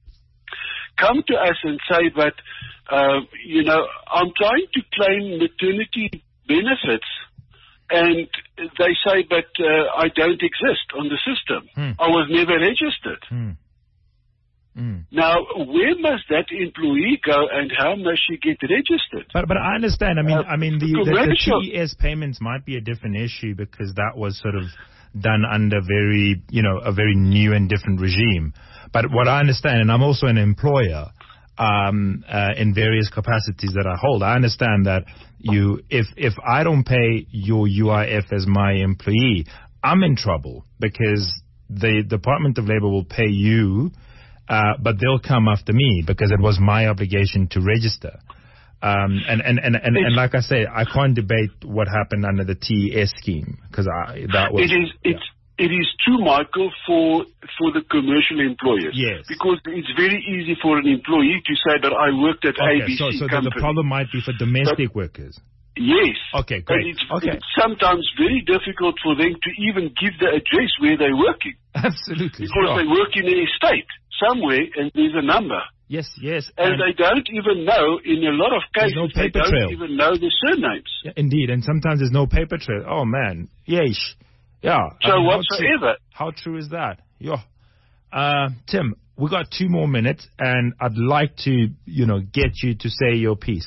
come to us and say, but, uh, you know, I'm trying to claim maternity benefits, and they say, but uh, I don't exist on the system. Hmm. I was never registered. Hmm. Hmm. Now, where must that employee go, and how must she get registered? But but I understand. I mean, uh, I mean, the, the, the T E S payments might be a different issue because that was sort of done under very, you know, a very new and different regime. But what I understand, and I'm also an employer um, uh, in various capacities that I hold, I understand that you, if if I don't pay your U I F as my employee, I'm in trouble because the Department of Labor will pay you, uh, but they'll come after me because it was my obligation to register. Um, and, and, and, and, and like I say, I can't debate what happened under the T E S scheme because I that was. It is. It's. Yeah. It is true, Michael, for for the commercial employers. Yes. Because it's very easy for an employee to say that I worked at okay, A B C so, so company. the problem might be for domestic but, workers. Yes. Okay, great. It's, okay. it's sometimes very difficult for them to even give the address where they're working. Absolutely. Because sure. they work in an estate somewhere and there's a number. Yes, yes. And, and they don't even know, in a lot of cases, no paper they don't trail. even know the surnames. Yeah, indeed, and sometimes there's no paper trail. Oh, man. Yeesh. Yeah. So I mean, whatsoever. How true, how true is that? Yeah. Uh, Tim, we got two more minutes, and I'd like to, you know, get you to say your piece.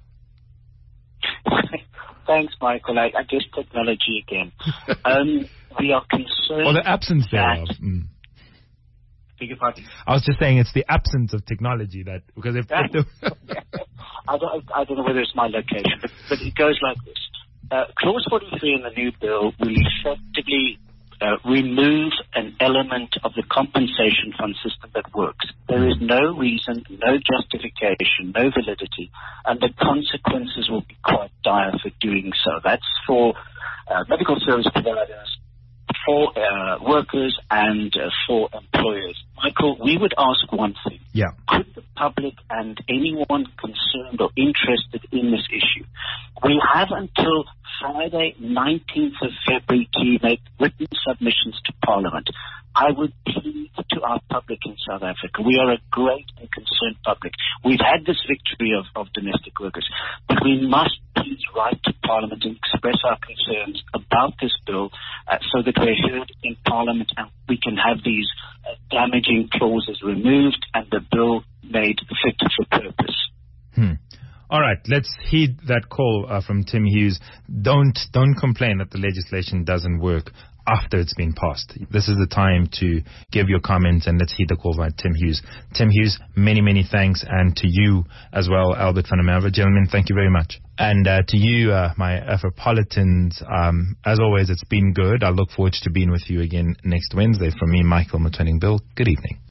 Thanks, Michael. I, I guess technology again. um, we are concerned. Or the absence thereof. Mm. Beg your pardon? I was just saying it's the absence of technology that because if, if the I don't I don't know whether it's my location, but, but it goes like this. Uh, Clause forty-three in the new bill will effectively uh, remove an element of the compensation fund system that works. There is no reason, no justification, no validity, and the consequences will be quite dire for doing so. That's for uh, medical service providers, for uh, workers, and uh, for employers. Michael, we would ask one thing. Yeah. Could the public and anyone concerned or interested in this issue, we have until Friday, nineteenth of February, to make written submissions to Parliament. I would plead to our public in South Africa. We are a great and concerned public. We've had this victory of, of domestic workers, but we must please write to Parliament and express our concerns about this bill uh, so that we're heard in Parliament and we can have these uh, damaging clauses removed and the bill made fit for purpose. Hmm. All right, let's heed that call uh, from Tim Hughes. Don't don't complain that the legislation doesn't work. after it's been passed. This is the time to give your comments, and let's heed the call by Tim Hughes. Tim Hughes, many, many thanks, and to you as well, Albert van der Merwe. Gentlemen, thank you very much. And uh, to you, uh, my Afropolitans, um, as always, it's been good. I look forward to being with you again next Wednesday. From me, Michael Motwening Bill, good evening.